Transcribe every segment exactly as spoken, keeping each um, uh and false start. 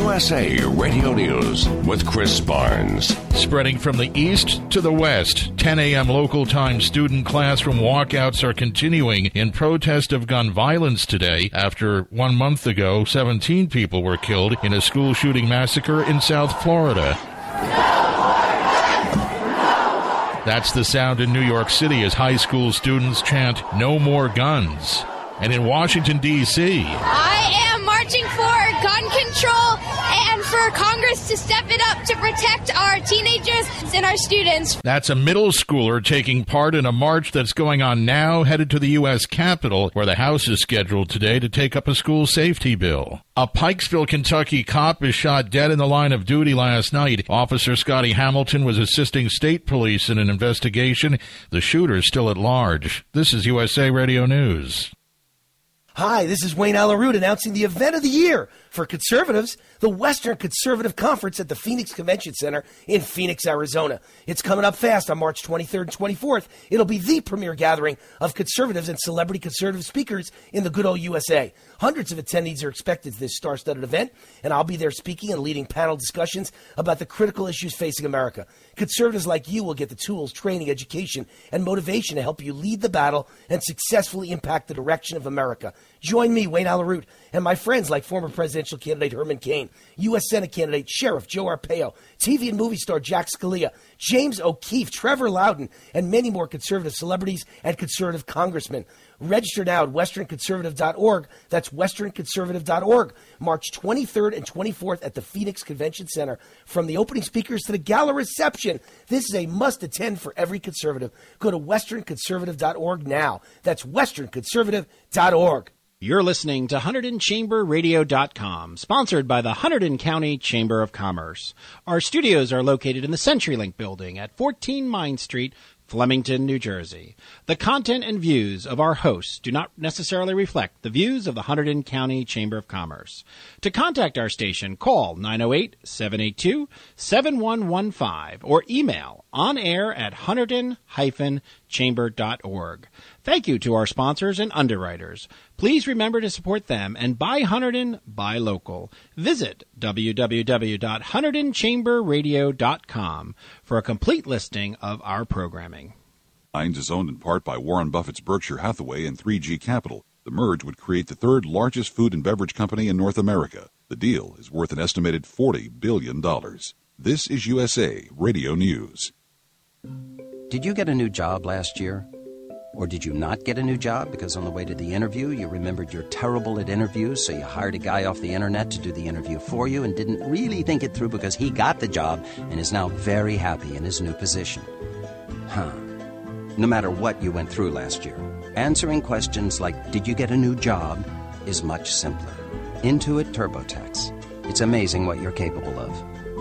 U S A Radio News with Chris Barnes. Spreading from the east to the west, ten a.m. local time student classroom walkouts are continuing in protest of gun violence today after one month ago, seventeen people were killed in a school shooting massacre in South Florida. That's the sound in New York City as high school students chant, "No more guns." And in Washington, D C I am marching for gun control and for Congress to step it up to protect our teenagers and our students. That's a middle schooler taking part in a march that's going on now, headed to the U S Capitol, where the House is scheduled today to take up a school safety bill. A Pikesville, Kentucky cop is shot dead in the line of duty last night. Officer Scotty Hamilton was assisting state police in an investigation. The shooter is still at large. This is U S A Radio News. Hi, this is Wayne Alaroot announcing the event of the year for conservatives, the Western Conservative Conference at the Phoenix Convention Center in Phoenix, Arizona. It's coming up fast on March twenty-third and twenty-fourth. It'll be the premier gathering of conservatives and celebrity conservative speakers in the good old U S A. Hundreds of attendees are expected to this star-studded event, and I'll be there speaking and leading panel discussions about the critical issues facing America. Conservatives like you will get the tools, training, education, and motivation to help you lead the battle and successfully impact the direction of America. Join me, Wayne Alaroot, and my friends like former presidential candidate Herman Cain, U S Senate candidate Sheriff Joe Arpaio, T V and movie star Jack Scalia, James O'Keefe, Trevor Loudon, and many more conservative celebrities and conservative congressmen. Register now at western conservative dot org. That's western conservative dot org. March twenty-third and twenty-fourth at the Phoenix Convention Center. From the opening speakers to the gala reception, this is a must-attend for every conservative. Go to western conservative dot org now. That's western conservative dot org. You're listening to Hunterdon Chamber Radio dot com, sponsored by the Hunterdon County Chamber of Commerce. Our studios are located in the CenturyLink building at fourteen Mine Street, Flemington, New Jersey. The content and views of our hosts do not necessarily reflect the views of the Hunterdon County Chamber of Commerce. To contact our station, call nine oh eight, seven eight two, seven one one five or email onair at hunterdon dash chamber dot org. Thank you to our sponsors and underwriters. Please remember to support them and buy Hunterdon, buy local. Visit w w w dot hunterdon chamber radio dot com for a complete listing of our programming. Heinz is owned in part by Warren Buffett's Berkshire Hathaway and three G Capital. The merge would create the third largest food and beverage company in North America. The deal is worth an estimated forty billion dollars. This is U S A Radio News. Did you get a new job last year? Or did you not get a new job because on the way to the interview you remembered you're terrible at interviews, so you hired a guy off the internet to do the interview for you and didn't really think it through because he got the job and is now very happy in his new position? Huh. No matter what you went through last year, answering questions like, did you get a new job, is much simpler. Intuit TurboTax. It's amazing what you're capable of.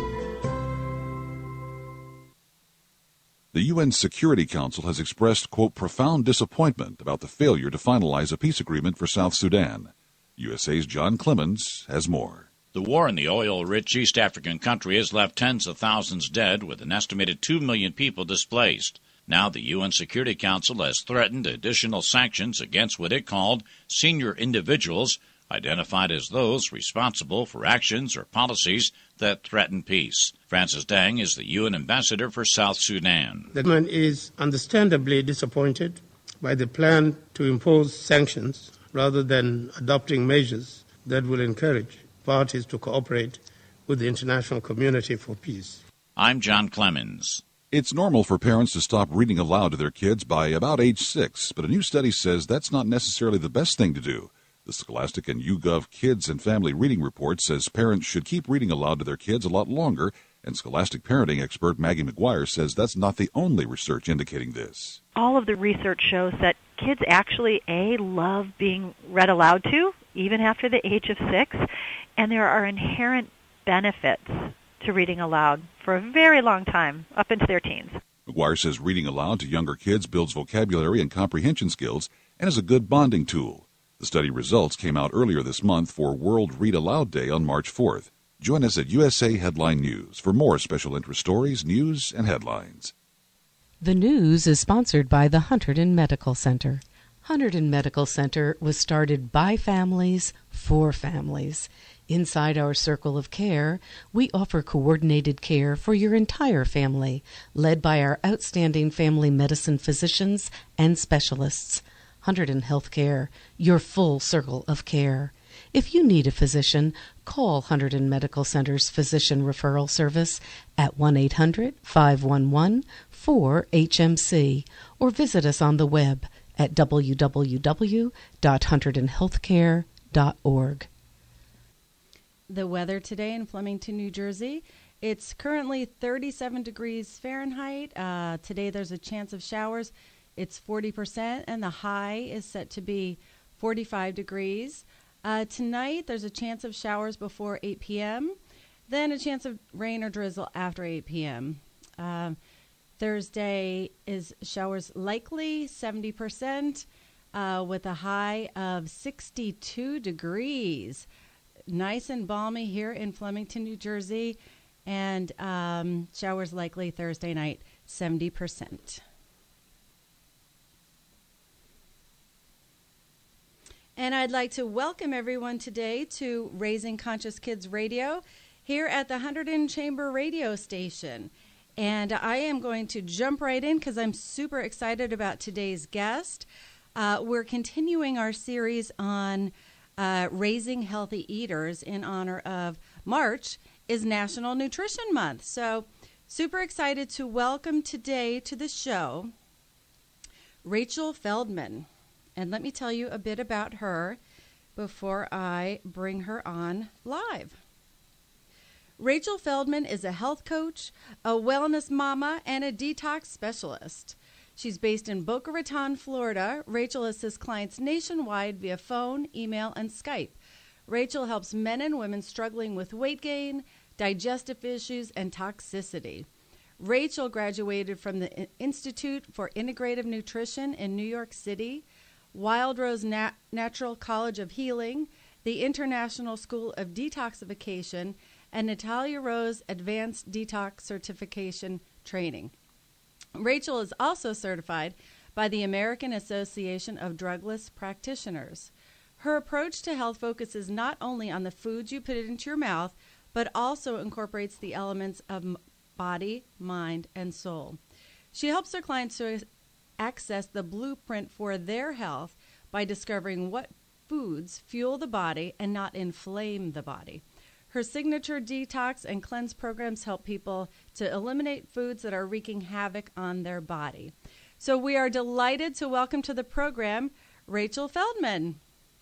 The U N Security Council has expressed, quote, profound disappointment about the failure to finalize a peace agreement for South Sudan. U S A's John Clemens has more. The war in the oil-rich East African country has left tens of thousands dead, with an estimated two million people displaced. Now the U N Security Council has threatened additional sanctions against what it called senior individuals, identified as those responsible for actions or policies that threaten peace. Francis Dang is the U N ambassador for South Sudan. The government is understandably disappointed by the plan to impose sanctions rather than adopting measures that will encourage parties to cooperate with the international community for peace. I'm John Clemens. It's normal for parents to stop reading aloud to their kids by about age six, but a new study says that's not necessarily the best thing to do. The Scholastic and YouGov Kids and Family Reading Report says parents should keep reading aloud to their kids a lot longer, and Scholastic parenting expert Maggie McGuire says that's not the only research indicating this. All of the research shows that kids actually, A, love being read aloud to, even after the age of six, and there are inherent benefits to reading aloud for a very long time, up into their teens. McGuire says reading aloud to younger kids builds vocabulary and comprehension skills and is a good bonding tool. The study results came out earlier this month for World Read Aloud Day on March fourth. Join us at U S A Headline News for more special interest stories, news, and headlines. The news is sponsored by the Hunterdon Medical Center. Hunterdon Medical Center was started by families for families. Inside our circle of care, we offer coordinated care for your entire family, led by our outstanding family medicine physicians and specialists. Hunterdon Healthcare, your full circle of care. If you need a physician, call Hunterdon Medical Center's Physician Referral Service at one eight hundred, five one one, four H M C or visit us on the web at w w w dot hunterdon healthcare dot org. The weather today in Flemington, New Jersey. It's currently thirty-seven degrees Fahrenheit. Uh, today there's a chance of showers. It's forty percent, and the high is set to be forty-five degrees. Uh, tonight there's a chance of showers before eight p.m., then a chance of rain or drizzle after eight p.m. Uh, Thursday is showers likely, seventy percent, uh, with a high of sixty-two degrees. Nice and balmy here in Flemington, New Jersey, and um, showers likely Thursday night, seventy percent. And I'd like to welcome everyone today to Raising Conscious Kids Radio here at the Hunterdon Chamber Radio Station. And I am going to jump right in because I'm super excited about today's guest. Uh, we're continuing our series on Uh, Raising Healthy Eaters in honor of March is National Nutrition Month. So super excited to welcome today to the show Rachel Feldman. And let me tell you a bit about her before I bring her on live. Rachel Feldman is a health coach, a wellness mama, and a detox specialist. She's based in Boca Raton, Florida. Rachel assists clients nationwide via phone, email, and Skype. Rachel helps men and women struggling with weight gain, digestive issues, and toxicity. Rachel graduated from the Institute for Integrative Nutrition in New York City, Wild Rose Nat- Natural College of Healing, the International School of Detoxification, and Natalia Rose Advanced Detox Certification Training. Rachel is also certified by the American Association of Drugless Practitioners. Her approach to health focuses not only on the foods you put into your mouth, but also incorporates the elements of body, mind, and soul. She helps her clients to access the blueprint for their health by discovering what foods fuel the body and not inflame the body. Her signature detox and cleanse programs help people to eliminate foods that are wreaking havoc on their body. So we are delighted to welcome to the program Rachel Feldman.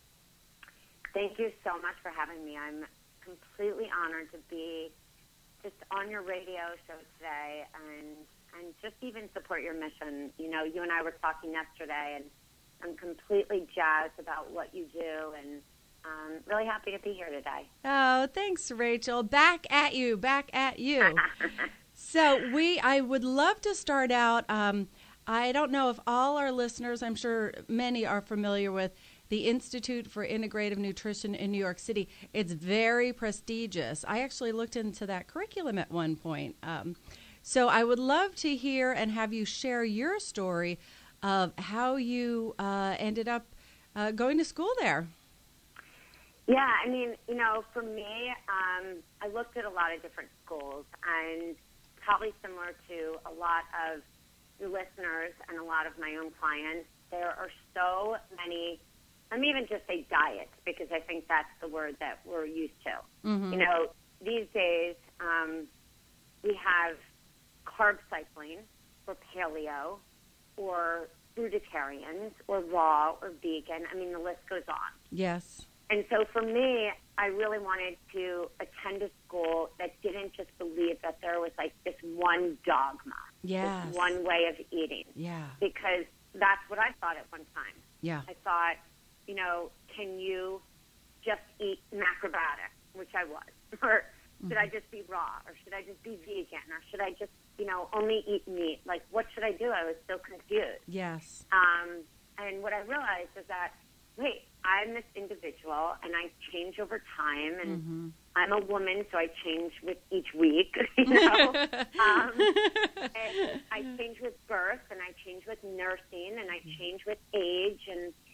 Thank you so much for having me. I'm completely honored to be just on your radio show today and and just even support your mission. You know, you and I were talking yesterday, and I'm completely jazzed about what you do, and I'm really happy to be here today. Oh, thanks, Rachel. Back at you, back at you. So we, I would love to start out. Um, I don't know if all our listeners, I'm sure many are familiar with the Institute for Integrative Nutrition in New York City. It's very prestigious. I actually looked into that curriculum at one point. Um, so I would love to hear and have you share your story of how you uh, ended up uh, going to school there. Yeah, I mean, you know, for me, um, I looked at a lot of different schools, and probably similar to a lot of your listeners and a lot of my own clients, there are so many, let me even just say diets, because I think that's the word that we're used to. Mm-hmm. You know, these days um, we have carb cycling or paleo or fruitarians or raw or vegan. I mean, the list goes on. Yes. And so for me, I really wanted to attend a school that didn't just believe that there was like this one dogma, yes. this one way of eating. Yeah. Because that's what I thought at one time. Yeah. I thought, you know, can you just eat macrobiotic, which I was, or should mm-hmm. I just be raw, or should I just be vegan, or should I just, you know, only eat meat? Like, what should I do? I was so confused. Yes. Um, and what I realized is that, wait, I'm this individual, and I change over time, and mm-hmm. I'm a woman, so I change with each week, you know. um, and I change with birth, and I change with nursing, and I change with age, and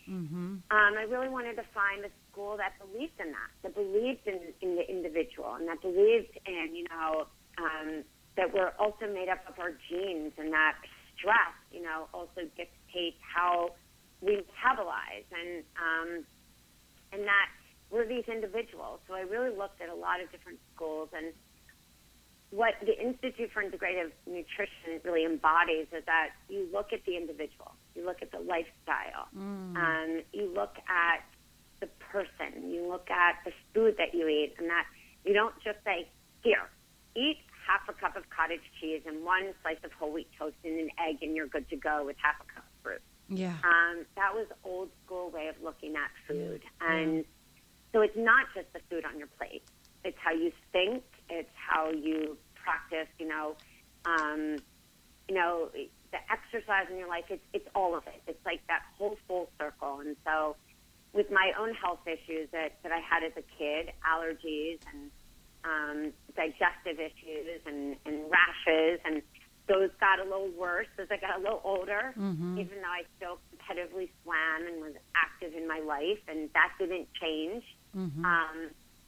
Mm-hmm. Um, I really wanted to find a school that believed in that, that believed in, in the individual, and that believed in, you know, um, that we're also made up of our genes, and that stress, you know, also dictates how we metabolize, and um, and that we're these individuals. So I really looked at a lot of different schools, and what the Institute for Integrative Nutrition really embodies is that you look at the individual, you look at the lifestyle, mm. um, you look at the person, you look at the food that you eat, and that you don't just say, here, eat half a cup of cottage cheese and one slice of whole wheat toast and an egg, and you're good to go with half a cup of fruit. Yeah. Um, that was old school way of looking at food. And yeah. so it's not just the food on your plate. It's how you think. It's how you practice, you know, um, you know, the exercise in your life. It's, it's all of it. It's like that whole full circle. And so with my own health issues that, that I had as a kid, allergies and um, digestive issues and, and rashes, and those got a little worse as I got a little older, mm-hmm. even though I still competitively swam and was active in my life, and that didn't change. Mm-hmm. Um,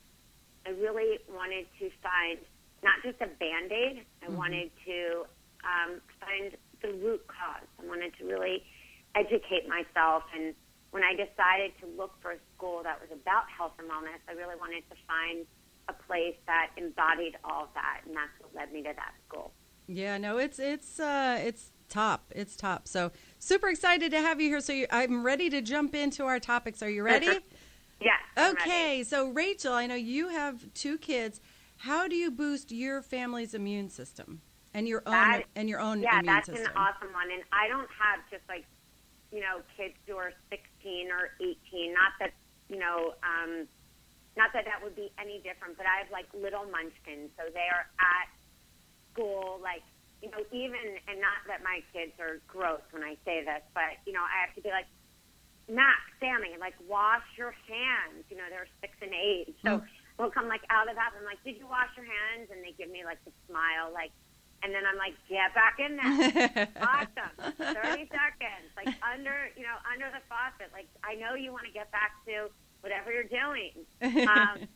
I really wanted to find not just a Band-Aid. I mm-hmm. wanted to um, find the root cause. I wanted to really educate myself. And when I decided to look for a school that was about health and wellness, I really wanted to find a place that embodied all of that, and that's what led me to that school. Yeah, no, it's it's uh, it's top. It's top. So super excited to have you here. So you, I'm ready to jump into our topics. Are you ready? Yes. Okay. Ready. So Rachel, I know you have two kids. How do you boost your family's immune system and your own that, and your own yeah, immune system? system? Yeah, that's an awesome one. And I don't have just like, you know, kids who are sixteen or eighteen. Not that, you know, um, not that that would be any different, but I have like little munchkins. So they are at school, like, you know, even, and not that my kids are gross when I say this, but, you know, I have to be like, Max, Sammy, like, wash your hands. You know, they're six and eight. So mm. we'll come, like, out of the bathroom, like, did you wash your hands? And they give me, like, the smile, like, and then I'm like, get back in there. Awesome. thirty seconds. Like, under, you know, under the faucet. Like, I know you want to get back to whatever you're doing. Um,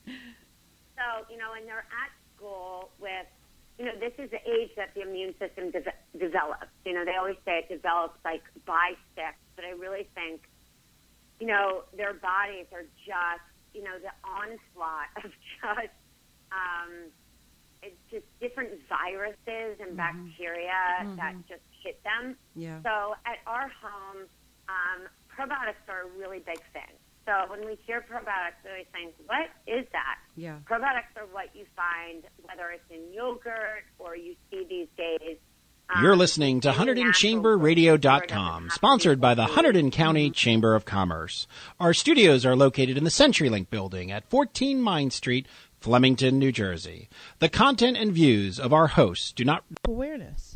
so, you know, and they're at school with, you know, this is the age that the immune system de- develops. You know, they always say it develops, like, by six, but I really think, you know, their bodies are just, you know, the onslaught of just, um, it's just different viruses and mm-hmm. bacteria mm-hmm. that just hit them. Yeah. So at our home, um, probiotics are a really big thing. So when we hear probiotics, we always think, what is that? Yeah. Probiotics are what you find, whether it's in yogurt or you see these days. Um, You're listening to Hunterdon Chamber Radio dot com, sponsored by the Hunterdon County Chamber of Commerce. Our studios are located in the CenturyLink building at fourteen Mine Street, Flemington, New Jersey. The content and views of our hosts do not... Awareness.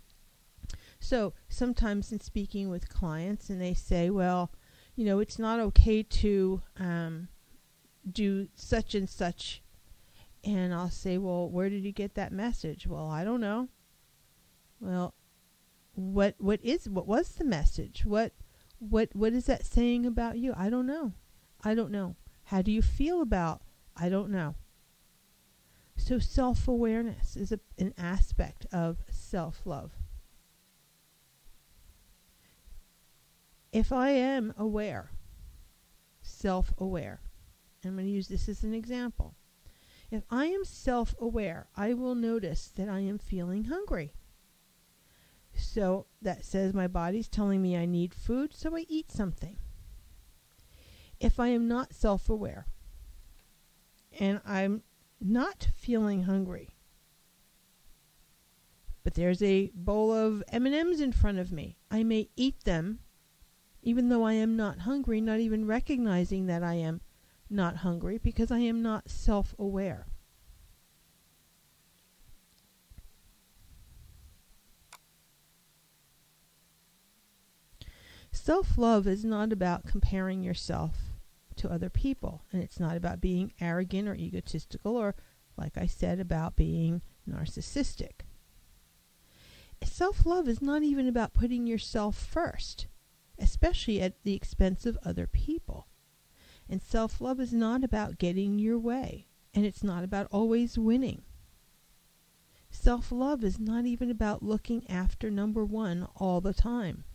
So sometimes in speaking with clients, and they say, well, you know, it's not okay to um, do such and such. And I'll say, well, where did you get that message? Well, I don't know. Well, what what is what was the message? What what what is that saying about you? I don't know. I don't know. How do you feel about? I don't know. So self-awareness is a, an aspect of self-love. If I am aware, self-aware, I'm going to use this as an example. If I am self-aware, I will notice that I am feeling hungry. So that says my body's telling me I need food, so I eat something. If I am not self-aware and I'm not feeling hungry, but there's a bowl of M and M's in front of me, I may eat them even though I am not hungry, not even recognizing that I am not hungry because I am not self-aware. Self-love is not about comparing yourself to other people, and it's not about being arrogant or egotistical or, like I said, about being narcissistic. Self-love is not even about putting yourself first. especially at the expense of other people. And self-love is not about getting your way, and it's not about always winning. Self-love is not even about looking after number one all the time.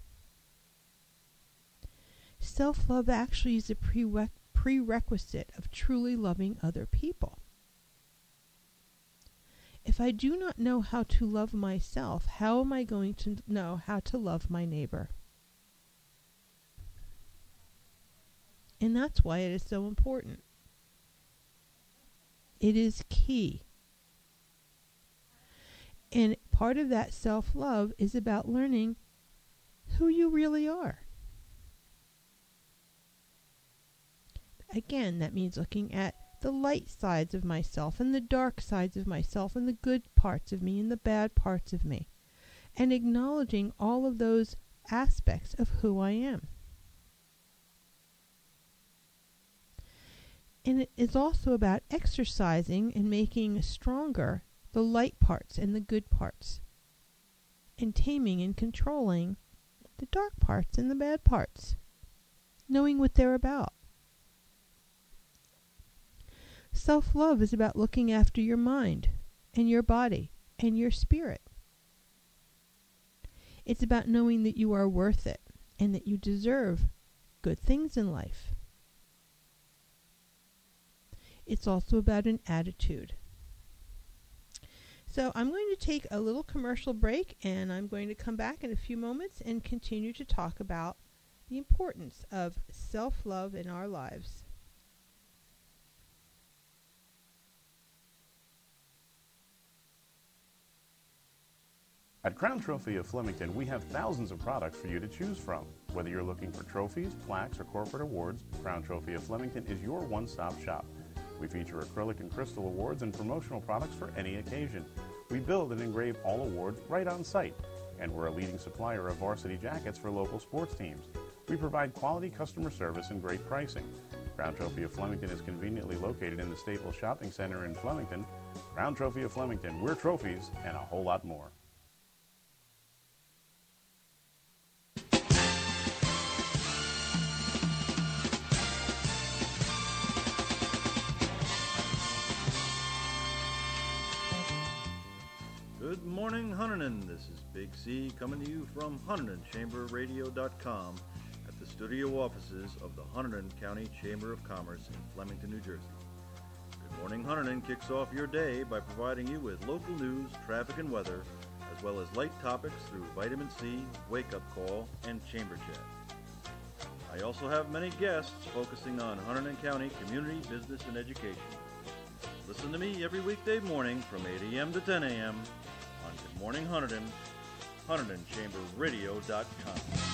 Self-love actually is a prereq- prerequisite of truly loving other people. If I do not know how to love myself, how am I going to know how to love my neighbor? And that's why it is so important. It is key. And part of that self-love is about learning who you really are. Again, that means looking at the light sides of myself and the dark sides of myself and the good parts of me and the bad parts of me, and acknowledging all of those aspects of who I am. And it is also about exercising and making stronger the light parts and the good parts, and taming and controlling the dark parts and the bad parts, knowing what they're about. Self-love is about looking after your mind and your body and your spirit. It's about knowing that you are worth it and that you deserve good things in life. It's also about an attitude. So I'm going to take a little commercial break, and I'm going to come back in a few moments and continue to talk about the importance of self-love in our lives. At Crown Trophy of Flemington, we have thousands of products for you to choose from. Whether you're looking for trophies, plaques, or corporate awards, Crown Trophy of Flemington is your one-stop shop. We feature acrylic and crystal awards and promotional products for any occasion. We build and engrave all awards right on site, and we're a leading supplier of varsity jackets for local sports teams. We provide quality customer service and great pricing. Crown Trophy of Flemington is conveniently located in the Staples Shopping Center in Flemington. Crown Trophy of Flemington, we're trophies and a whole lot more. Good morning, Hunterdon. This is Big C coming to you from Hunterdon Chamber Radio dot com at the studio offices of the Hunterdon County Chamber of Commerce in Flemington, New Jersey. Good morning, Hunterdon kicks off your day by providing you with local news, traffic, and weather, as well as light topics through Vitamin C, Wake Up Call, and Chamber Chat. I also have many guests focusing on Hunterdon County community, business, and education. Listen to me every weekday morning from eight a.m. to ten a.m. on Good Morning Hunterdon, Hunterdon Chamber Radio dot com.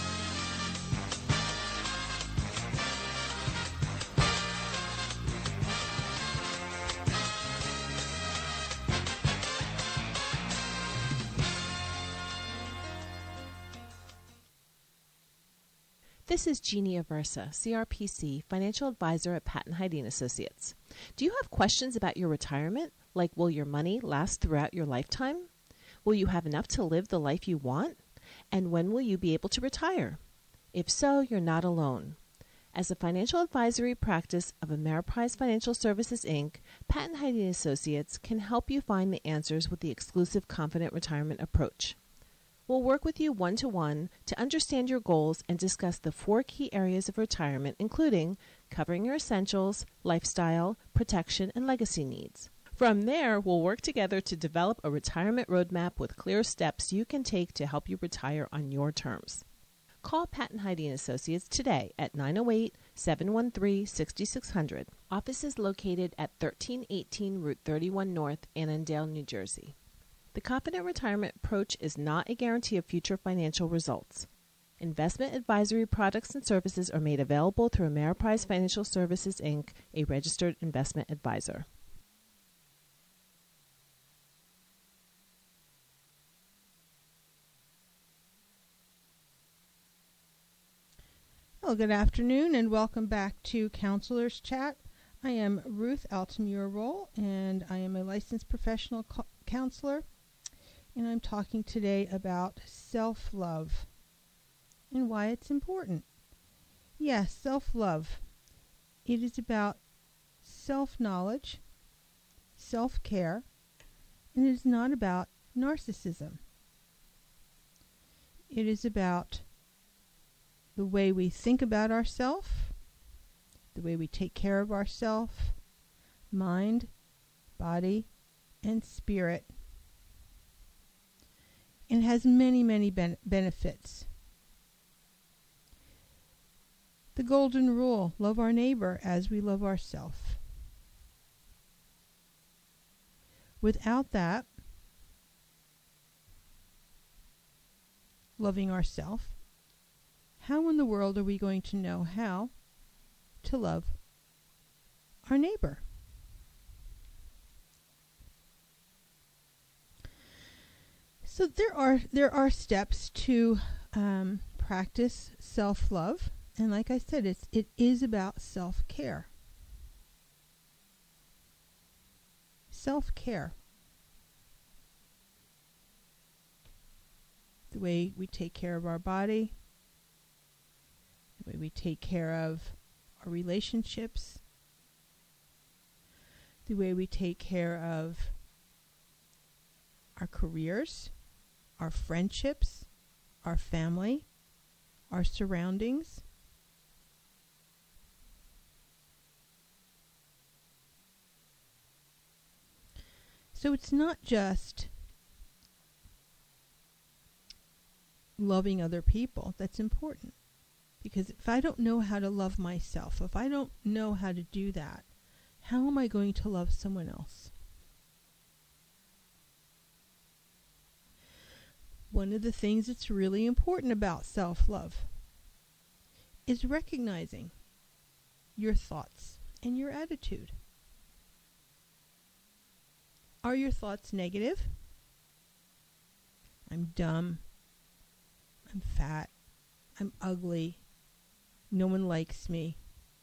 This is Jeannie Aversa, C R P C, Financial Advisor at Patton Hyde Associates. Do you have questions about your retirement, like will your money last throughout your lifetime? Will you have enough to live the life you want? And when will you be able to retire? If so, you're not alone. As a financial advisory practice of Ameriprise Financial Services, Incorporated, Patton Hyde Associates can help you find the answers with the exclusive Confident Retirement approach. We'll work with you one-to-one to understand your goals and discuss the four key areas of retirement, including covering your essentials, lifestyle, protection, and legacy needs. From there, we'll work together to develop a retirement roadmap with clear steps you can take to help you retire on your terms. Call Patton Hyde Associates today at nine oh eight, seven one three, six six zero zero. Office is located at thirteen eighteen Route thirty-one North, Annandale, New Jersey. The Confident Retirement approach is not a guarantee of future financial results. Investment advisory products and services are made available through Ameriprise Financial Services, Incorporated, a registered investment advisor. Well, good afternoon and welcome back to Counselor's Chat. I am Ruth Altamura-Roll, and I am a licensed professional co- counselor. And I'm talking today about self-love and why it's important. Yes, self-love. It is about self-knowledge, self-care, and it is not about narcissism. It is about the way we think about ourselves, the way we take care of ourselves, mind, body, and spirit. And has many, many ben- benefits. The golden rule, love our neighbor as we love ourselves. Without that, loving ourselves, how in the world are we going to know how to love our neighbor? So there are there are steps to um, practice self-love, and like I said, it's it is about self-care. Self-care. The way we take care of our body, the way we take care of our relationships, the way we take care of our careers, our friendships, our family, our surroundings. So it's not just loving other people that's important. Because if I don't know how to love myself, if I don't know how to do that, how am I going to love someone else? One of the things that's really important about self-love is recognizing your thoughts and your attitude. Are your thoughts negative? I'm dumb. I'm fat. I'm ugly. No one likes me.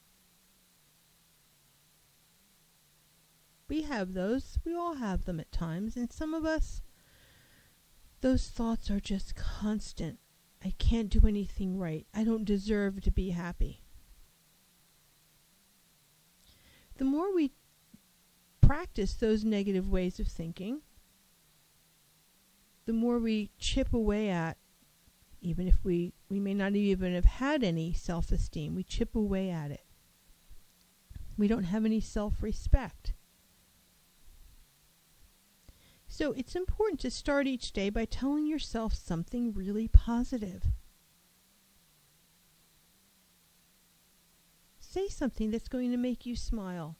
We have those. We all have them at times. And some of us, those thoughts are just constant. I can't do anything right. I don't deserve to be happy. The more we practice those negative ways of thinking, the more we chip away at, even if we, we may not even have had any self-esteem, we chip away at it. We don't have any self-respect. So it's important to start each day by telling yourself something really positive. Say something that's going to make you smile.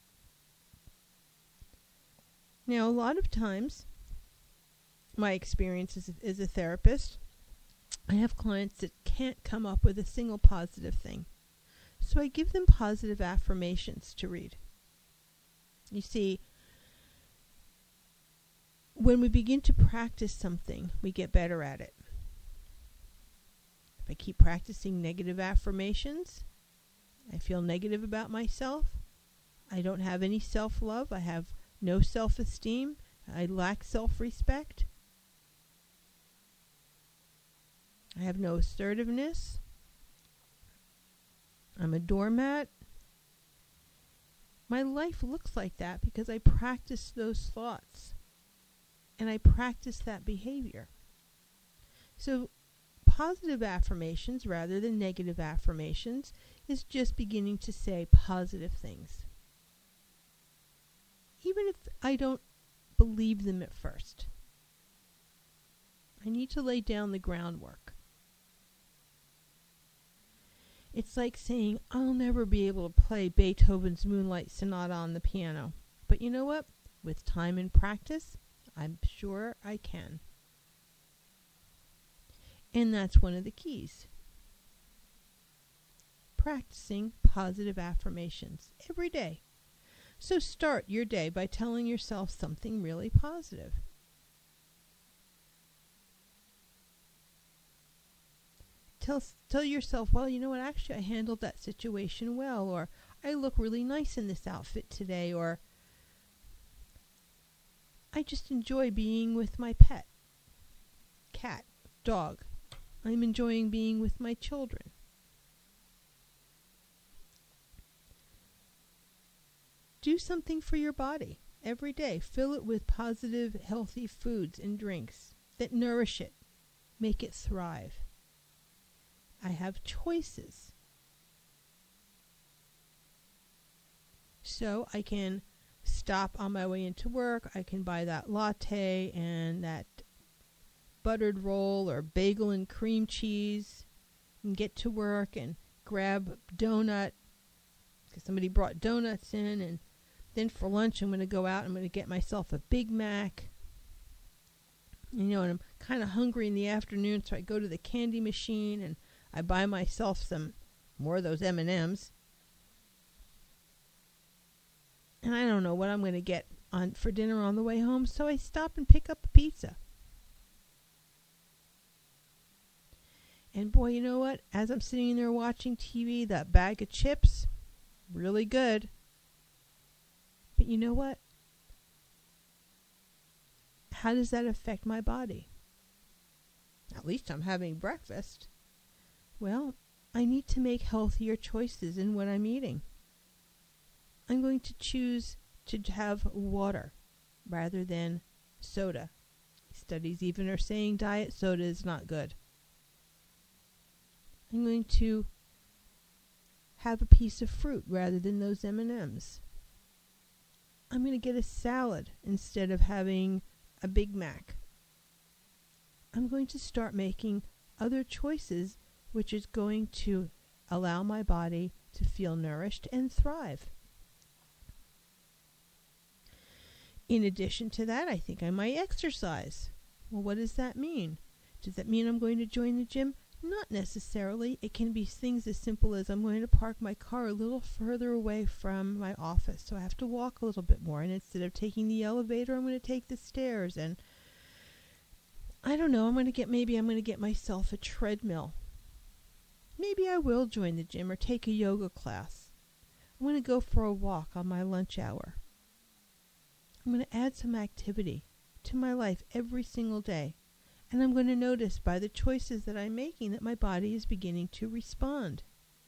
Now, a lot of times, my experience as a, as a therapist, I have clients that can't come up with a single positive thing. So I give them positive affirmations to read. You see, when we begin to practice something, we get better at it. If I keep practicing negative affirmations, I feel negative about myself. I don't have any self-love. I have no self-esteem. I lack self-respect. I have no assertiveness. I'm a doormat. My life looks like that because I practice those thoughts. And I practice that behavior. So positive affirmations rather than negative affirmations is just beginning to say positive things. Even if I don't believe them at first. I need to lay down the groundwork. It's like saying, I'll never be able to play Beethoven's Moonlight Sonata on the piano. But you know what? With time and practice, I'm sure I can. And that's one of the keys. Practicing positive affirmations every day. So start your day by telling yourself something really positive. Tell, tell yourself, well, you know what, actually I handled that situation well, or I look really nice in this outfit today, or I just enjoy being with my pet, cat, dog, I'm enjoying being with my children. Do something for your body every day. Fill it with positive, healthy foods and drinks that nourish it, make it thrive. I have choices. So I can stop on my way into work. I can buy that latte and that buttered roll or bagel and cream cheese and get to work and grab a donut because somebody brought donuts in. And then for lunch, I'm going to go out. I'm going to get myself a Big Mac. You know, and I'm kind of hungry in the afternoon, so I go to the candy machine and I buy myself some more of those M and M's. And I don't know what I'm going to get on for dinner on the way home, so I stop and pick up a pizza. And boy, you know what? As I'm sitting there watching T V, that bag of chips, really good. But you know what? How does that affect my body? At least I'm having breakfast. Well, I need to make healthier choices in what I'm eating. I'm going to choose to have water rather than soda. Studies even are saying diet soda is not good. I'm going to have a piece of fruit rather than those M and M's. I'm going to get a salad instead of having a Big Mac. I'm going to start making other choices, which is going to allow my body to feel nourished and thrive. In addition to that, I think I might exercise. Well, what does that mean? Does that mean I'm going to join the gym? Not necessarily. It can be things as simple as I'm going to park my car a little further away from my office, so I have to walk a little bit more. And instead of taking the elevator, I'm going to take the stairs. And I don't know. I'm going to get maybe I'm going to get myself a treadmill. Maybe I will join the gym or take a yoga class. I'm going to go for a walk on my lunch hour. I'm going to add some activity to my life every single day. And I'm going to notice by the choices that I'm making that my body is beginning to respond.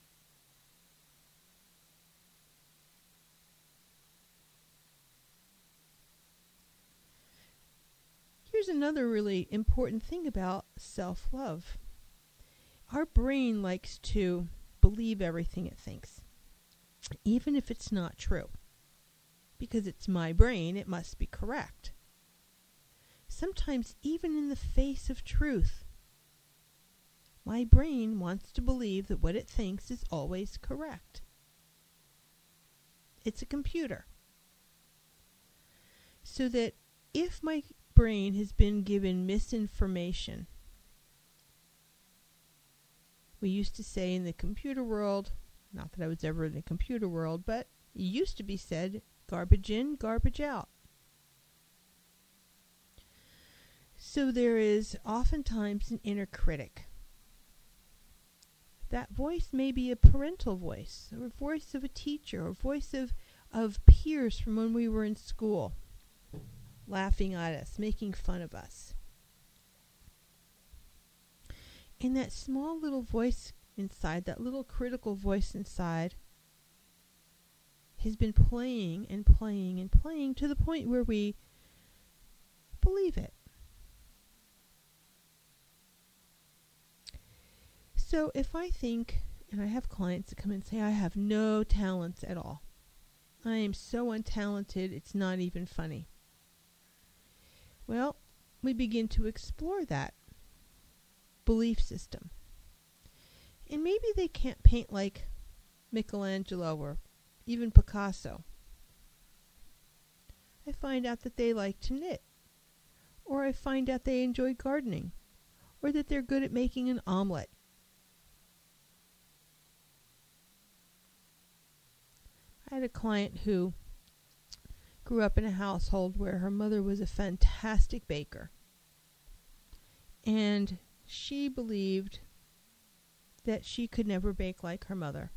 Here's another really important thing about self-love. Our brain likes to believe everything it thinks, even if it's not true. Because it's my brain, it must be correct. Sometimes even in the face of truth, my brain wants to believe that what it thinks is always correct. It's a computer. So that if my brain has been given misinformation, we used to say in the computer world, not that I was ever in the computer world, but it used to be said, garbage in, garbage out. So there is oftentimes an inner critic. That voice may be a parental voice, or a voice of a teacher, or a voice of, of peers from when we were in school, laughing at us, making fun of us. And that small little voice inside, that little critical voice inside, has been playing and playing and playing to the point where we believe it. So if I think, and I have clients that come and say, I have no talents at all. I am so untalented, it's not even funny. Well, we begin to explore that belief system. And maybe they can't paint like Michelangelo or even Picasso. I find out that they like to knit. Or I find out they enjoy gardening. Or that they're good at making an omelet. I had a client who grew up in a household where her mother was a fantastic baker. And she believed that she could never bake like her mother.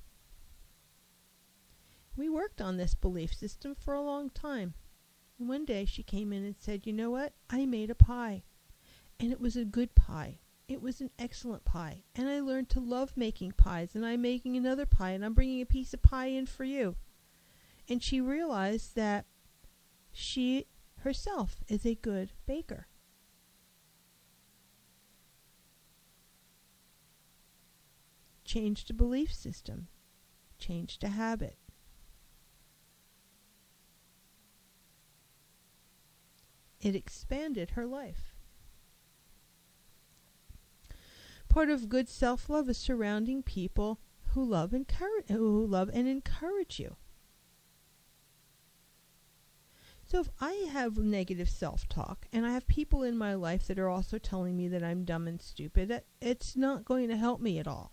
We worked on this belief system for a long time. And one day she came in and said, you know what? I made a pie. And it was a good pie. It was an excellent pie, and I learned to love making pies, and I'm making another pie, and I'm bringing a piece of pie in for you. And she realized that she herself is a good baker. Changed a belief system, changed a habit. It expanded her life. Part of good self-love is surrounding people who love, encourage, who love and encourage you. So if I have negative self-talk and I have people in my life that are also telling me that I'm dumb and stupid, it's not going to help me at all.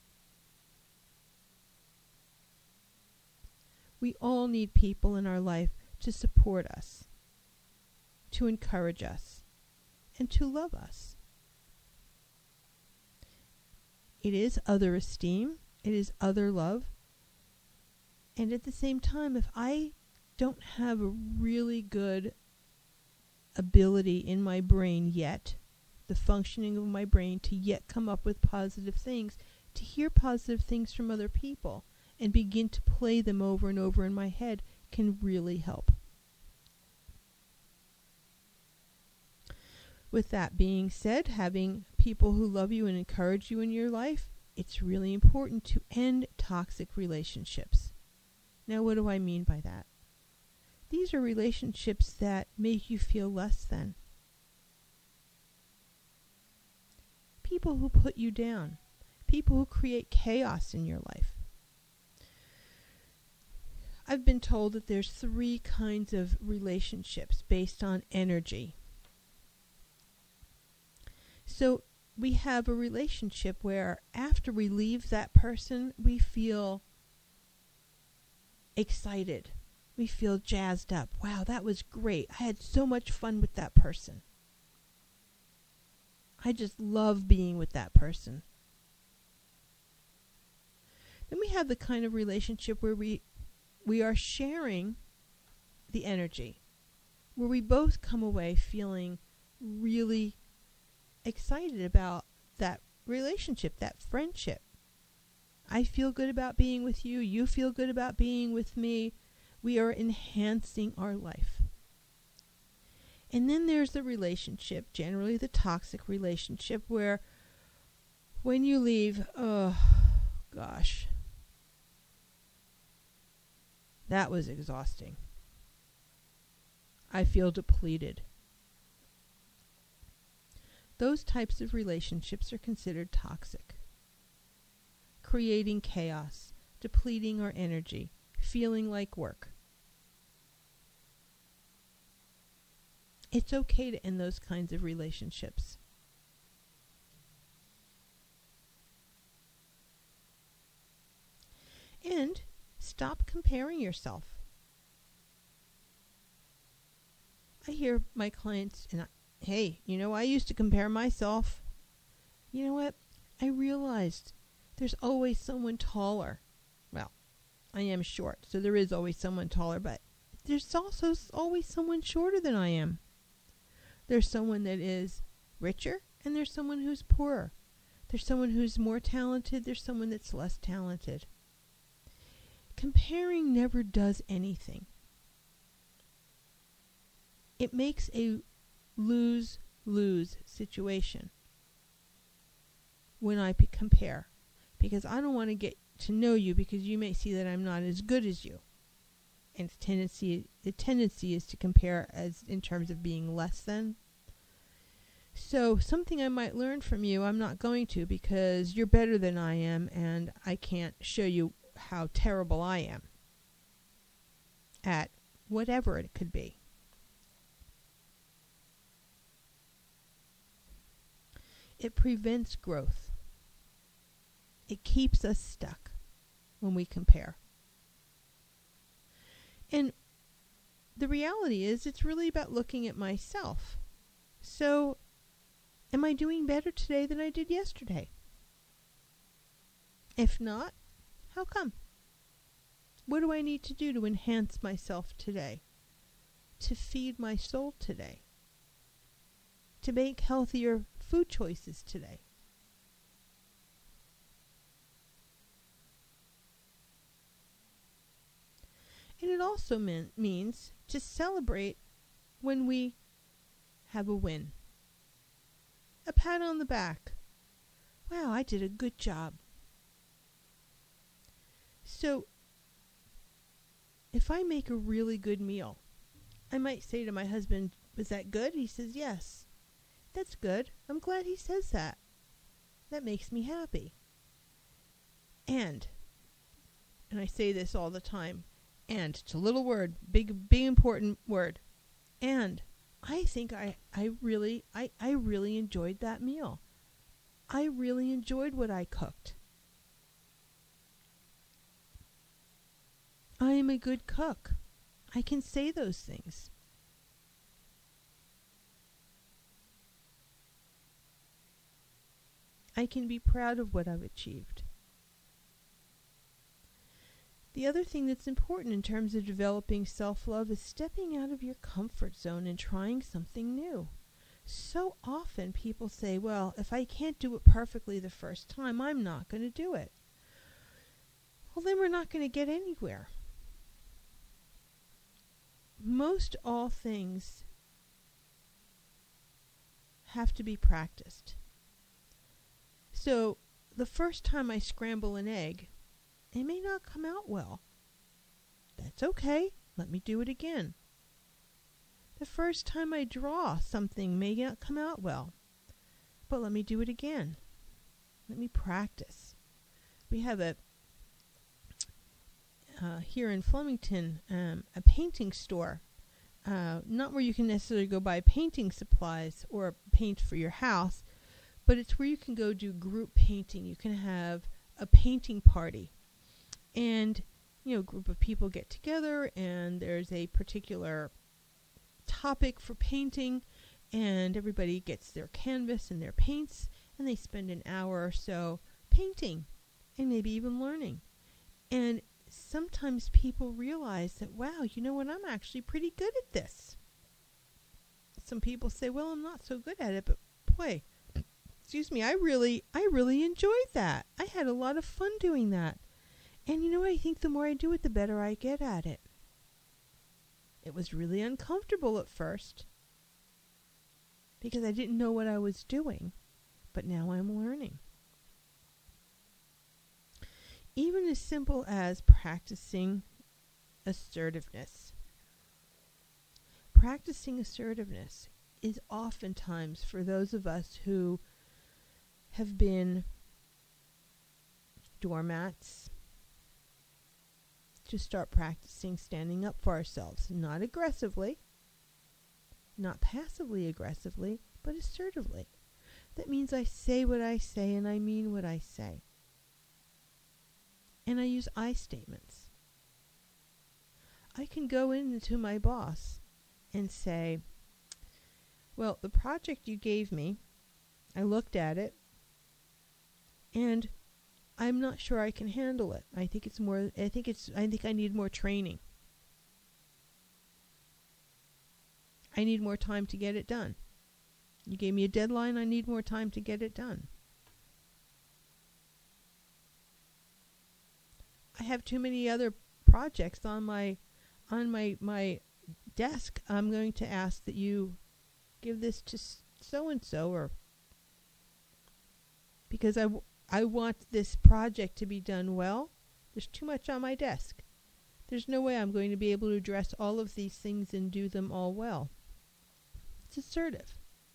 We all need people in our life to support us, to encourage us, and to love us. It is other esteem. It is other love. And at the same time, if I don't have a really good ability in my brain yet, the functioning of my brain to yet come up with positive things, to hear positive things from other people and begin to play them over and over in my head can really help. With that being said, having people who love you and encourage you in your life, it's really important to end toxic relationships. Now, what do I mean by that? These are relationships that make you feel less than. People who put you down. People who create chaos in your life. I've been told that there's three kinds of relationships based on energy. So we have a relationship where after we leave that person, we feel excited. We feel jazzed up. Wow, that was great. I had so much fun with that person. I just love being with that person. Then we have the kind of relationship where we we are sharing the energy, where we both come away feeling really excited about that relationship, that friendship. I feel good about being with you. You feel good about being with me. We are enhancing our life. And then there's the relationship, generally the toxic relationship, where when you leave, oh gosh, that was exhausting. I feel depleted. Those types of relationships are considered toxic, creating chaos, depleting our energy, feeling like work. It's okay to end those kinds of relationships. And stop comparing yourself. I hear my clients, and I, hey, you know, I used to compare myself. You know what? I realized there's always someone taller. Well, I am short, so there is always someone taller, but there's also always someone shorter than I am. There's someone that is richer, and there's someone who's poorer. There's someone who's more talented, there's someone that's less talented. Comparing never does anything. It makes a lose-lose situation when I p- compare. Because I don't want to get to know you because you may see that I'm not as good as you. And the tendency, the tendency is to compare as in terms of being less than. So something I might learn from you, I'm not going to because you're better than I am and I can't show you how terrible I am at whatever it could be. It prevents growth. It keeps us stuck when we compare. And the reality is it's really about looking at myself. So, am I doing better today than I did yesterday? If not, how come? What do I need to do to enhance myself today? To feed my soul today? To make healthier food choices today? it also mean, means to celebrate when we have a win. A pat on the back. Wow, I did a good job. So, if I make a really good meal, I might say to my husband, was that good? He says, yes. That's good. I'm glad he says that. That makes me happy. And, and I say this all the time, and, it's a little word, big, big important word. And, I think I, I really, I, I really enjoyed that meal. I really enjoyed what I cooked. I am a good cook. I can say those things. I can be proud of what I've achieved. The other thing that's important in terms of developing self-love is stepping out of your comfort zone and trying something new. So often people say, well, if I can't do it perfectly the first time, I'm not going to do it. Well, then we're not going to get anywhere. Most all things have to be practiced. So the first time I scramble an egg, it may not come out well. That's okay. Let me do it again. The first time I draw something may not come out well, but let me do it again. Let me practice. We have a uh, here in Flemington um, a painting store, uh, not where you can necessarily go buy painting supplies or paint for your house, but it's where you can go do group painting. You can have a painting party. And, you know, a group of people get together and there's a particular topic for painting and everybody gets their canvas and their paints and they spend an hour or so painting and maybe even learning. And sometimes people realize that, wow, you know what, I'm actually pretty good at this. Some people say, well, I'm not so good at it, but boy, excuse me, I really, I really enjoyed that. I had a lot of fun doing that. And you know what? I think the more I do it, the better I get at it. It was really uncomfortable at first because I didn't know what I was doing, but now I'm learning. Even as simple as practicing assertiveness. Practicing assertiveness is oftentimes for those of us who have been doormats, to start practicing standing up for ourselves, not aggressively, not passively aggressively, but assertively. That means I say what I say and I mean what I say. And I use I statements. I can go into my boss and say, well, the project you gave me, I looked at it, and I'm not sure I can handle it. I think it's more, I think it's, I think I need more training. I need more time to get it done. You gave me a deadline, I need more time to get it done. I have too many other projects on my, on my, my desk. I'm going to ask that you give this to so-and-so, or because I, w- I want this project to be done well. There's too much on my desk. There's no way I'm going to be able to address all of these things and do them all well. It's assertive.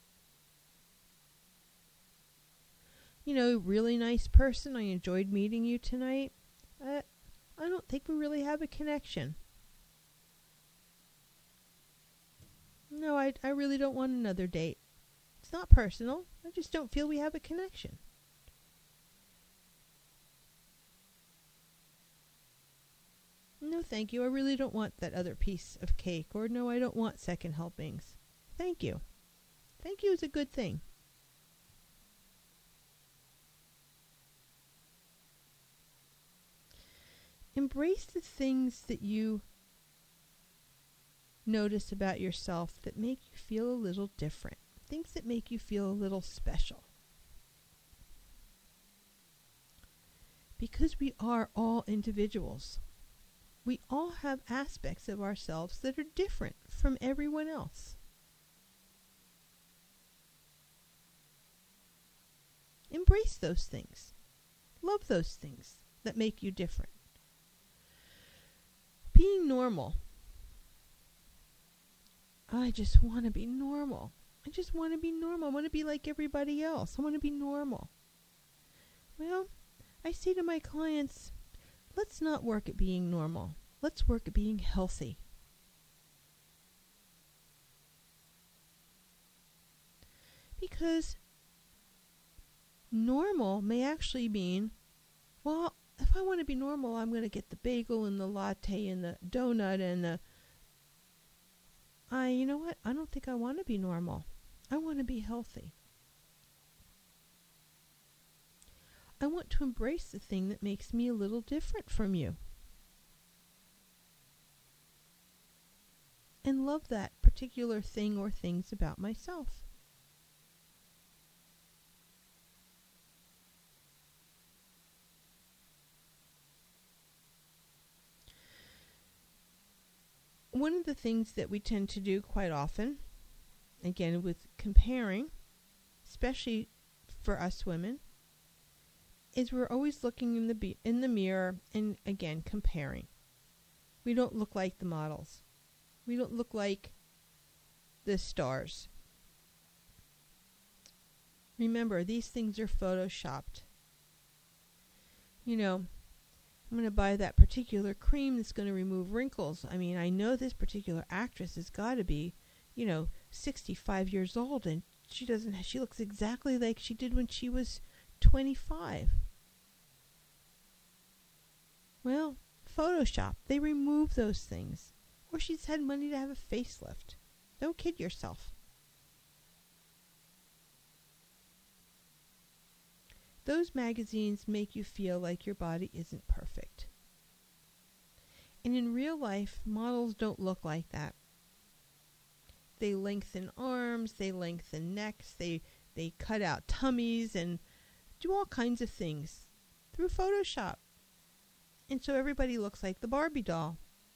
You know, really nice person. I enjoyed meeting you tonight. Uh, I don't think we really have a connection. No, I, I really don't want another date. It's not personal. I just don't feel we have a connection. No, thank you. I really don't want that other piece of cake. Or no, I don't want second helpings. Thank you. Thank you is a good thing. Embrace the things that you notice about yourself that make you feel a little different. Things that make you feel a little special. Because we are all individuals. we all have aspects of ourselves that are different from everyone else. Embrace those things. Love those things that make you different. Being normal. I just want to be normal. I just want to be normal. I want to be like everybody else. I want to be normal. Well, I say to my clients, let's not work at being normal. Let's work at being healthy. Because normal may actually mean, well, if I want to be normal, I'm going to get the bagel and the latte and the donut and the... I, you know what? I don't think I want to be normal. I want to be healthy. I want to embrace the thing that makes me a little different from you. And love that particular thing or things about myself. One of the things that we tend to do quite often, again with comparing, especially for us women, is we're always looking in the be- in the mirror and again comparing. We don't look like the models. We don't look like the stars. Remember, these things are photoshopped. You know, I'm going to buy that particular cream that's going to remove wrinkles. I mean, I know this particular actress has got to be, you know, sixty-five years old, and she doesn't. She looks exactly like she did when she was twenty-five. Well, Photoshop. They remove those things. Or she's had money to have a facelift. Don't kid yourself. Those magazines make you feel like your body isn't perfect. And in real life, models don't look like that. They lengthen arms, they lengthen necks, they, they cut out tummies and do all kinds of things through Photoshop. And so everybody looks like the Barbie doll.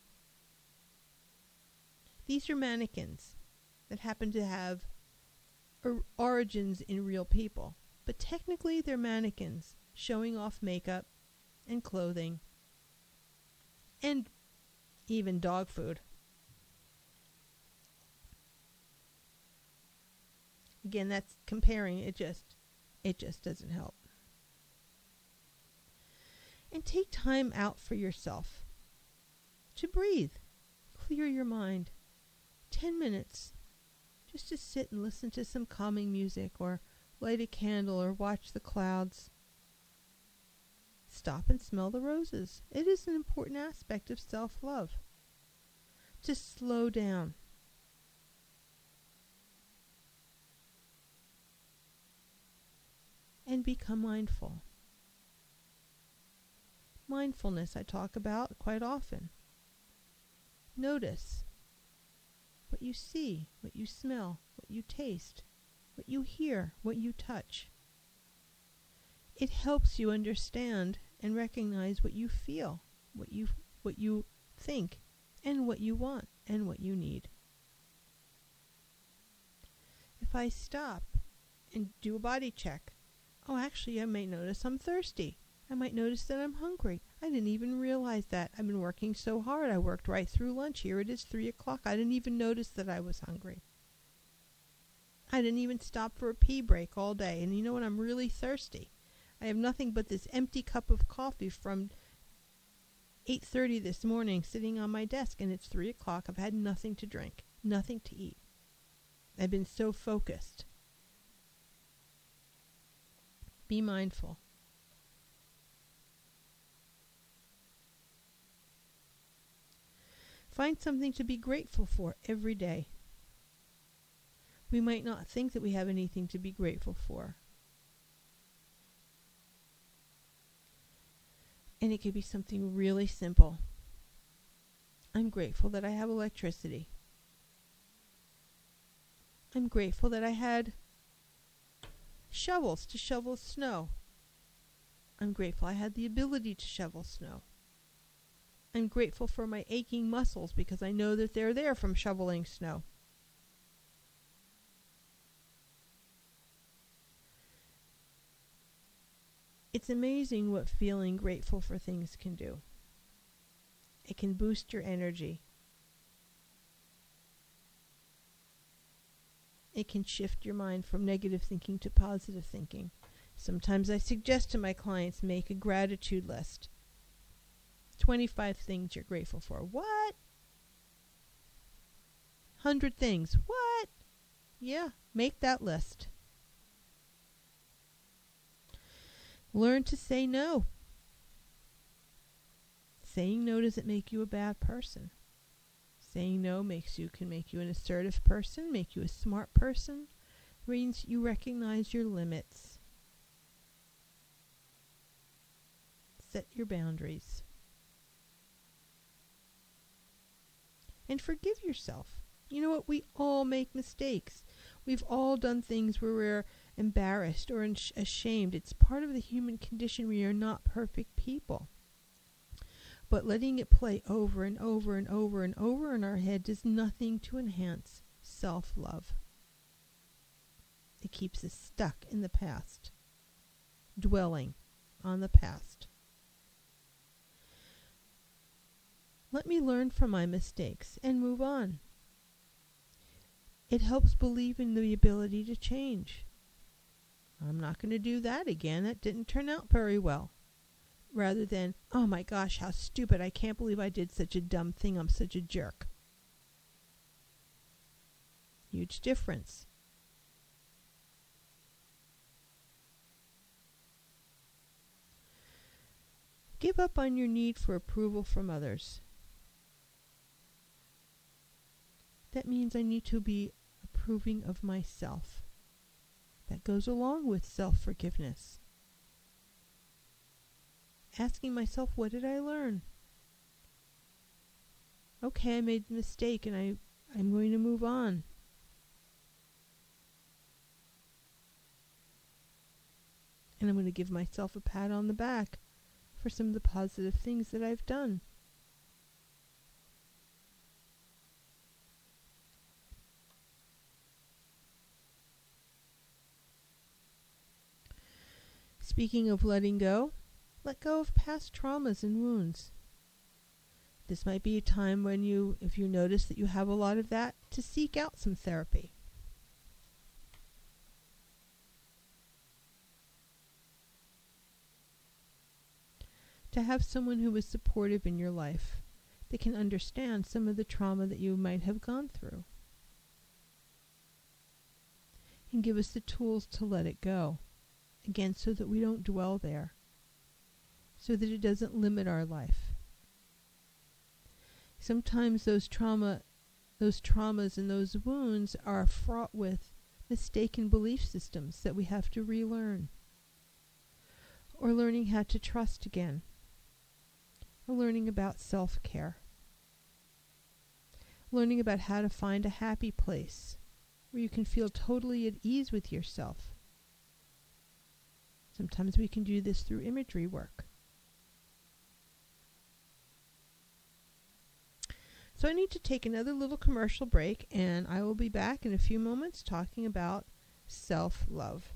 These are mannequins that happen to have or- origins in real people. But technically they're mannequins showing off makeup and clothing and even dog food. Again, that's comparing. It just, it just doesn't help. And take time out for yourself to breathe, clear your mind. Ten minutes just to sit and listen to some calming music or light a candle or watch the clouds. Stop and smell the roses. It is an important aspect of self-love. To slow down. And become mindful. Mindfulness I talk about quite often. Notice what you see, what you smell, what you taste, what you hear, what you touch. It helps you understand and recognize what you feel, what you what you think, and what you want and what you need. If I stop and do a body check, oh, actually, I might notice I'm thirsty. I might notice that I'm hungry. I didn't even realize that. I've been working so hard. I worked right through lunch. Here it is, three o'clock. I didn't even notice that I was hungry. I didn't even stop for a pee break all day. And you know what? I'm really thirsty. I have nothing but this empty cup of coffee from eight thirty this morning sitting on my desk, and it's three o'clock. I've had nothing to drink, nothing to eat. I've been so focused. Be mindful. Find something to be grateful for every day. We might not think that we have anything to be grateful for. And it could be something really simple. I'm grateful that I have electricity. I'm grateful that I had shovels to shovel snow. I'm grateful I had the ability to shovel snow. I'm grateful for my aching muscles because I know that they're there from shoveling snow. It's amazing what feeling grateful for things can do. It can boost your energy. It can shift your mind from negative thinking to positive thinking. Sometimes I suggest to my clients, make a gratitude list. twenty-five things you're grateful for. What? one hundred things. What? Yeah, make that list. Learn to say no. Saying no doesn't make you a bad person. Saying no makes you can make you an assertive person, make you a smart person, means you recognize your limits. Set your boundaries. And forgive yourself. You know what? We all make mistakes. We've all done things where we're embarrassed or ashamed. It's part of the human condition. We are not perfect people. But letting it play over and over and over and over in our head does nothing to enhance self-love. It keeps us stuck in the past, dwelling on the past. Let me learn from my mistakes and move on. It helps believe in the ability to change. I'm not going to do that again. That didn't turn out very well. Rather than, oh my gosh, how stupid. I can't believe I did such a dumb thing. I'm such a jerk. Huge difference. Give up on your need for approval from others. That means I need to be approving of myself. That goes along with self-forgiveness. Asking myself, what did I learn? Okay, I made a mistake and I, I'm going to move on. And I'm going to give myself a pat on the back for some of the positive things that I've done. Speaking of letting go, let go of past traumas and wounds. This might be a time when you, if you notice that you have a lot of that, to seek out some therapy. To have someone who is supportive in your life that can understand some of the trauma that you might have gone through. And give us the tools to let it go. Again, so that we don't dwell there. So that it doesn't limit our life. Sometimes those trauma, those traumas and those wounds are fraught with mistaken belief systems that we have to relearn. Or learning how to trust again. Or learning about self-care. Learning about how to find a happy place where you can feel totally at ease with yourself. Sometimes we can do this through imagery work. So I need to take another little commercial break, and I will be back in a few moments talking about self-love.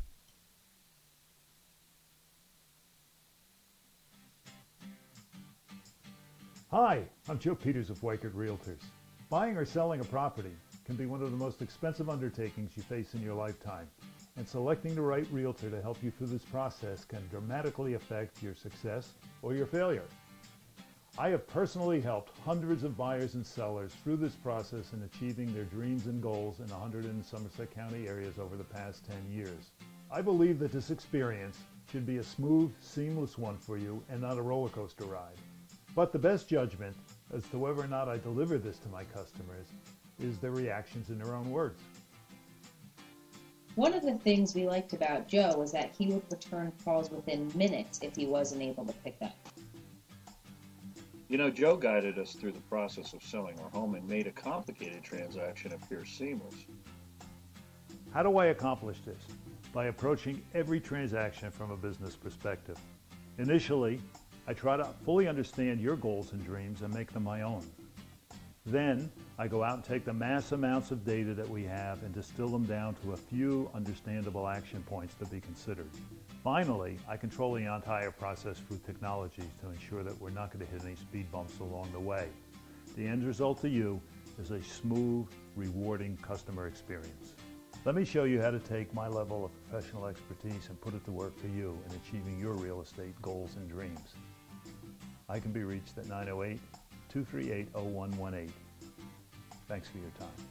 Hi, I'm Joe Peters of Weichert Realtors. Buying or selling a property can be one of the most expensive undertakings you face in your lifetime, and selecting the right realtor to help you through this process can dramatically affect your success or your failure. I have personally helped hundreds of buyers and sellers through this process in achieving their dreams and goals in one hundred in Somerset County areas over the past ten years. I believe that this experience should be a smooth, seamless one for you and not a roller coaster ride. But the best judgment as to whether or not I deliver this to my customers is their reactions in their own words. One of the things we liked about Joe was that he would return calls within minutes if he wasn't able to pick up. You know, Joe guided us through the process of selling our home and made a complicated transaction appear seamless. How do I accomplish this? By approaching every transaction from a business perspective. Initially, I try to fully understand your goals and dreams and make them my own. Then, I go out and take the mass amounts of data that we have and distill them down to a few understandable action points to be considered. Finally, I control the entire process through technologies to ensure that we're not going to hit any speed bumps along the way. The end result to you is a smooth, rewarding customer experience. Let me show you how to take my level of professional expertise and put it to work for you in achieving your real estate goals and dreams. I can be reached at nine oh eight, two three eight, oh one one eight. Thanks for your time.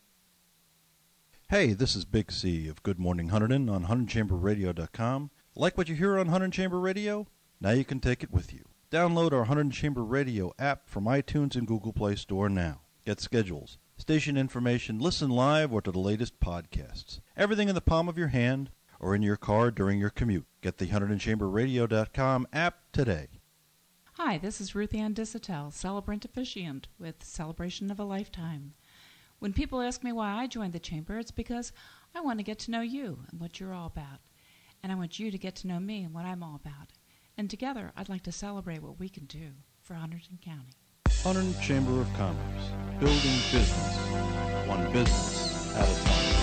Hey, this is Big C of Good Morning Hunterdon on Hunterdon Chamber Radio dot com. Like what you hear on Hunterdon Chamber Radio? Now you can take it with you. Download our Hunterdon Chamber Radio app from iTunes and Google Play Store now. Get schedules, station information, listen live, or to the latest podcasts. Everything in the palm of your hand or in your car during your commute. Get the Hunterdon Chamber Radio dot com app today. Hi, this is Ruth Ann Dissatel, celebrant officiant with Celebration of a Lifetime. When people ask me why I joined the Chamber, it's because I want to get to know you and what you're all about. And I want you to get to know me and what I'm all about. And together, I'd like to celebrate what we can do for Hunterdon County. Hunterdon Chamber of Commerce, building business, one business at a time.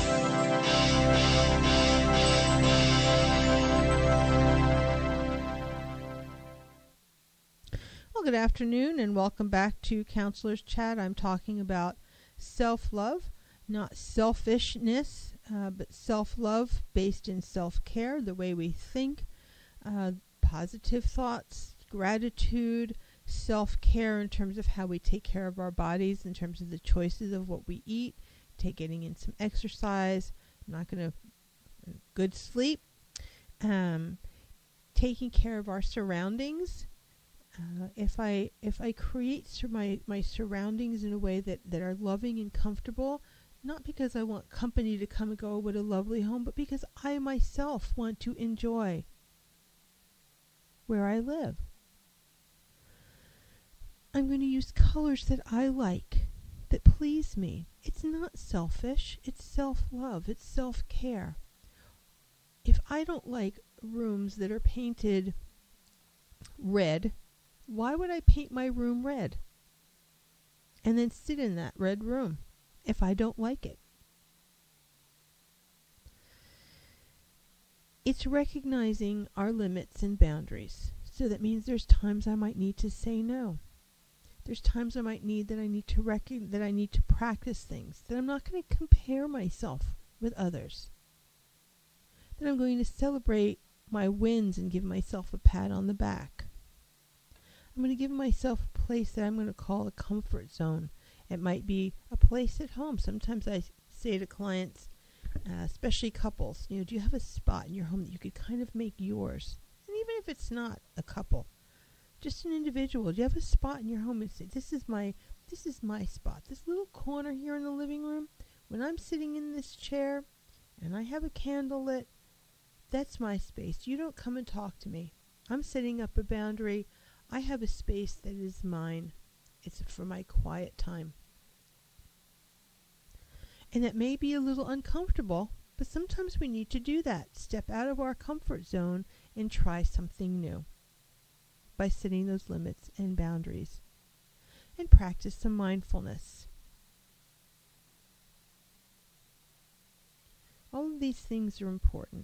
Well, good afternoon and welcome back to Counselor's Chat. I'm talking about self-love, not selfishness, uh, but self-love based in self-care, the way we think, uh, positive thoughts, gratitude, self-care in terms of how we take care of our bodies, in terms of the choices of what we eat, take getting in some exercise, I'm not going to, good sleep, um, taking care of our surroundings. Uh, if I if I create sur- my, my surroundings in a way that, that are loving and comfortable, not because I want company to come and go, what a lovely home, but because I myself want to enjoy where I live. I'm going to use colors that I like, that please me. It's not selfish. It's self-love. It's self-care. If I don't like rooms that are painted red, why would I paint my room red and then sit in that red room if I don't like it? It's recognizing our limits and boundaries. So that means there's times I might need to say no. There's times I might need that I need to rec- that I need to practice things, that I'm not going to compare myself with others, that I'm going to celebrate my wins and give myself a pat on the back. I'm going to give myself a place that I'm going to call a comfort zone. It might be a place at home. Sometimes I say to clients, uh, especially couples, you know, do you have a spot in your home that you could kind of make yours? And even if it's not a couple, just an individual, do you have a spot in your home and say, this is my, this is my spot, this little corner here in the living room, when I'm sitting in this chair and I have a candle lit, that's my space. You don't come and talk to me. I'm setting up a boundary. I have a space that is mine. It's for my quiet time. And that may be a little uncomfortable, but sometimes we need to do that. Step out of our comfort zone and try something new by setting those limits and boundaries. And practice some mindfulness. All of these things are important.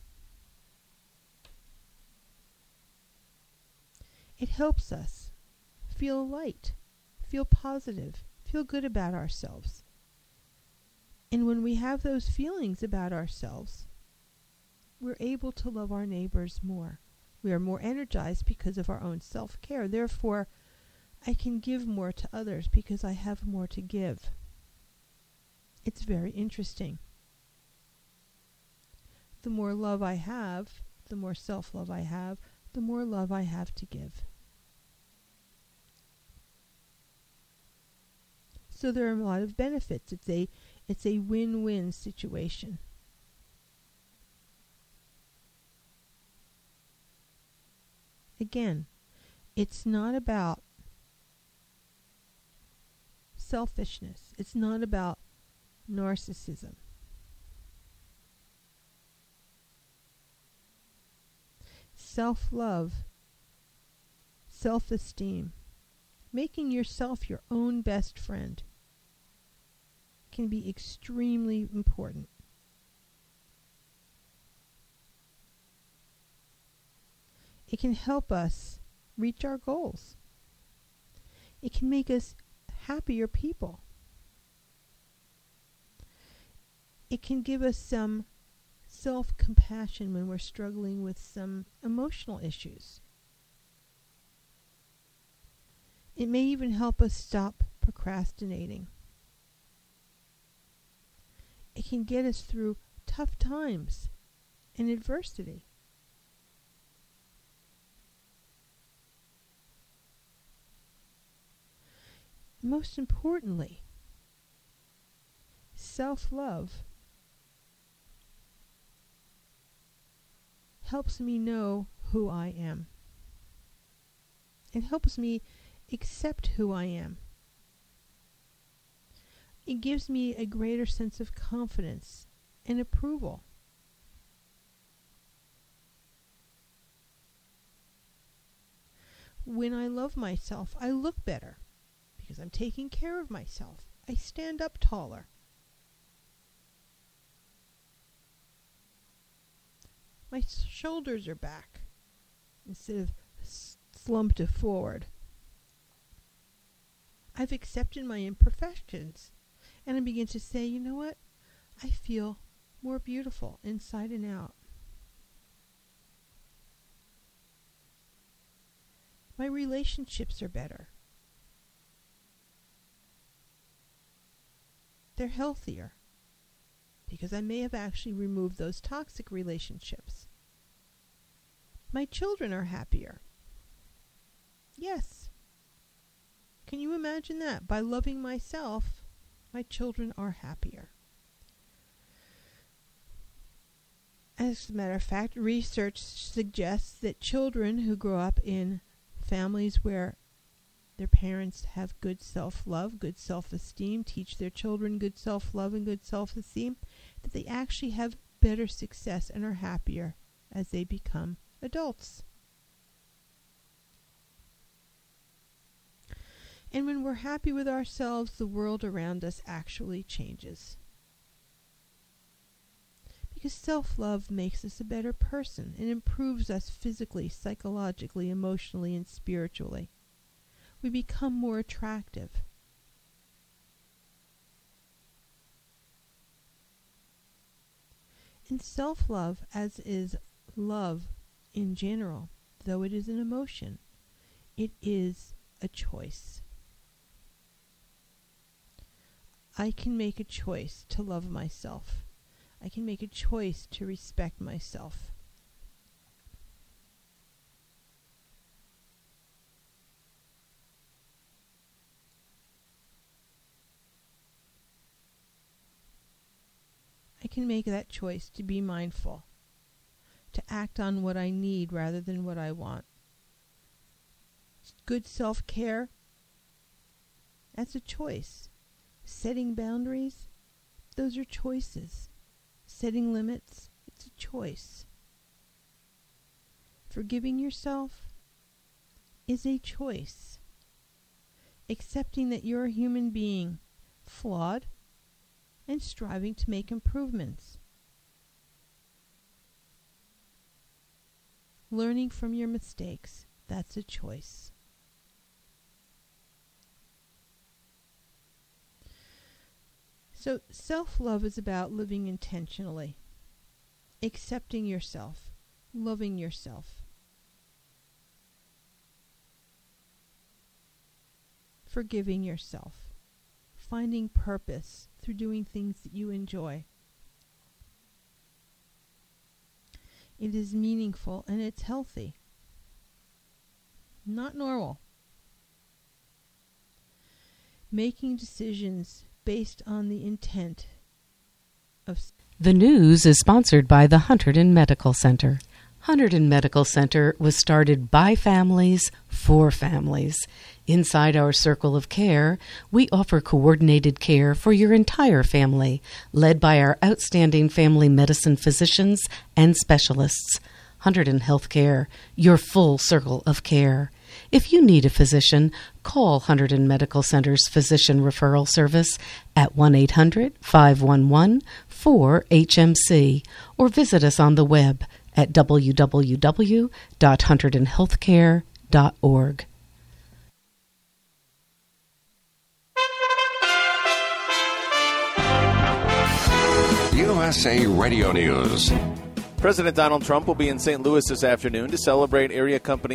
It helps us feel light, feel positive, feel good about ourselves. And when we have those feelings about ourselves, we're able to love our neighbors more. We are more energized because of our own self-care. Therefore, I can give more to others because I have more to give. It's very interesting. The more love I have, the more self-love I have, the more love I have to give. So there are a lot of benefits. It's a it's a win-win situation. Again, it's not about selfishness. It's not about narcissism. Self-love self-esteem, making yourself your own best friend, can be extremely important. It can help us reach our goals. It can make us happier people. It can give us some self-compassion when we're struggling with some emotional issues. It may even help us stop procrastinating. It can get us through tough times and adversity. Most importantly, self-love helps me know who I am. It helps me accept who I am. It gives me a greater sense of confidence and approval. When I love myself, I look better because I'm taking care of myself. I stand up taller. My shoulders are back instead of slumped forward. I've accepted my imperfections, and I begin to say, you know what? I feel more beautiful inside and out. My relationships are better. They're healthier because I may have actually removed those toxic relationships. My children are happier. Yes. Can you imagine that? By loving myself, my children are happier. As a matter of fact, research suggests that children who grow up in families where their parents have good self-love, good self-esteem, teach their children good self-love and good self-esteem, that they actually have better success and are happier as they become adults. And when we're happy with ourselves, the world around us actually changes. Because self-love makes us a better person and improves us physically, psychologically, emotionally, and spiritually. We become more attractive. And self-love, as is love in general, though it is an emotion, it is a choice. I can make a choice to love myself. I can make a choice to respect myself. I can make that choice to be mindful, to act on what I need rather than what I want. Good self-care, that's a choice. Setting boundaries, those are choices. Setting limits, it's a choice. Forgiving yourself is a choice. Accepting that you're a human being, flawed, and striving to make improvements. Learning from your mistakes, that's a choice. So self-love is about living intentionally, accepting yourself, loving yourself, forgiving yourself, finding purpose through doing things that you enjoy. It is meaningful and it's healthy, not normal. Making decisions based on the intent of... The news is sponsored by the Hunterdon Medical Center. Hunterdon Medical Center was started by families for families. Inside our circle of care, we offer coordinated care for your entire family, led by our outstanding family medicine physicians and specialists. Hunterdon Healthcare, your full circle of care. If you need a physician, call Hunterdon Medical Center's Physician Referral Service at one eight hundred, five one one, four H M C or visit us on the web at w w w dot hunterdon healthcare dot org. U S A Radio News. President Donald Trump will be in Saint Louis this afternoon to celebrate area company